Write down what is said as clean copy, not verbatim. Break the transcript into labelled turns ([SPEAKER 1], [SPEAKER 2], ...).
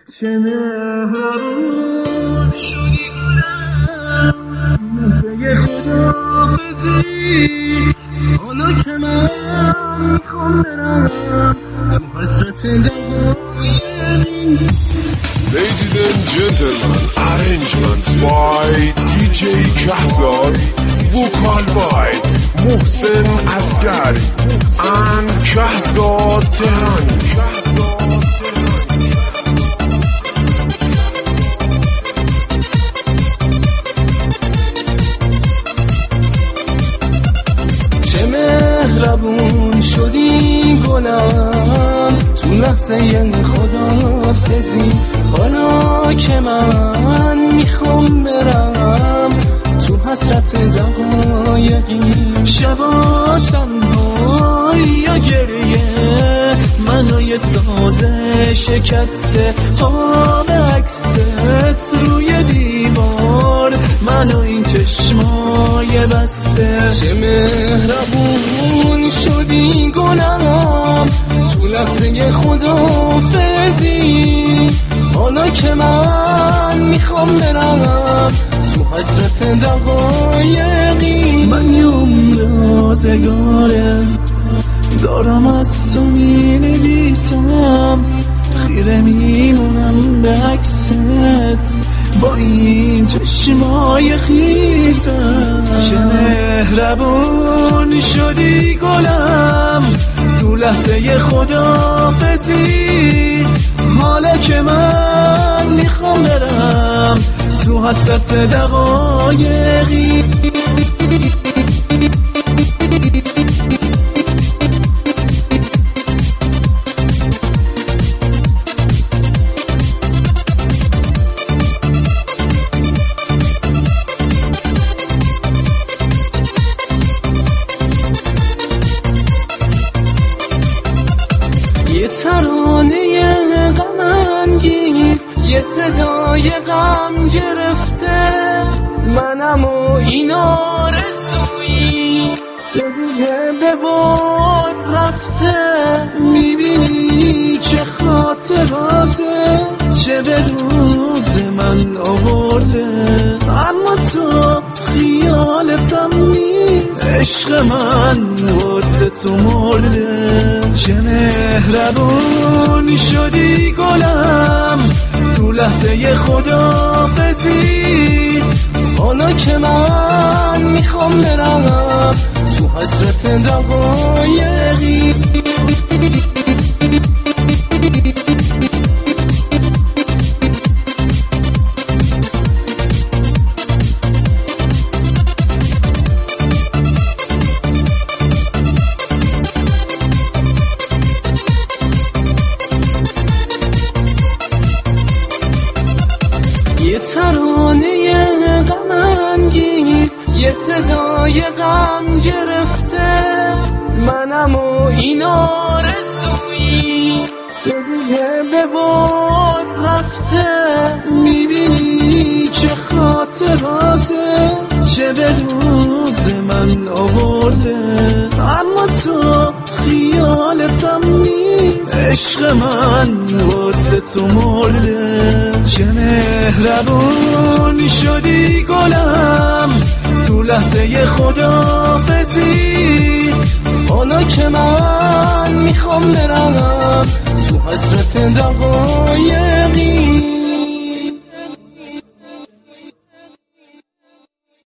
[SPEAKER 1] چه مهربون شدی گلم، موقع خداحافظی. حالا که من میخوام برم تو حسرت دوای
[SPEAKER 2] Ladies and gentlemen, arrangement by DJ Kahzad, vocal by Mohsen Asghari and Kahzad Tehrani.
[SPEAKER 1] چه مهربون شدی گلم، تو لحظه خداحافظی. حالا که من میخوام برم تو حسرت دقایقی، شبا تنهایی یا گریه منو یه ساز شکسته، خواب عکست روی دیوار منو این چشمای بسته. چه مهربون شدی گلم، تو لحظه خداحافظی. حالا که من میخوام برم تو حسرت دقایقی. من یه عمر آزگاره دارم از تو مینویسم، خیره میمونم به عکست با این چشمای خیسم. چه مهربون شدی گلم، تو لحظه خداحافظی. حالا که من میخوام برم تو حسرت دقایقی. یه ترانه غم انگیز، یه صدای غم گرفته منم و این آرزویی که دیگه به باد رفته. میبینی چه خاطراته، چه به روز من آورده، اما تو خیالتم نیست، عشق من واسه تو مرده. چه مهربون شدی گلم، تو لحظه خداحافظی. حالا که من میخوام برم تو حسرت دقایقی. یه ترانه غم انگیز، یه صدای غم گرفته منم و این آرزویی که دیگه به باد رفته. میبینی چه خاطراته، چه به روز من آورده، اما تو خیالتم نیست، عشق من واسه تو مرده. چه مهربون شدی گلم، تو لحظه خداحافظی. حالا که من میخوام برم تو حسرت دقایق.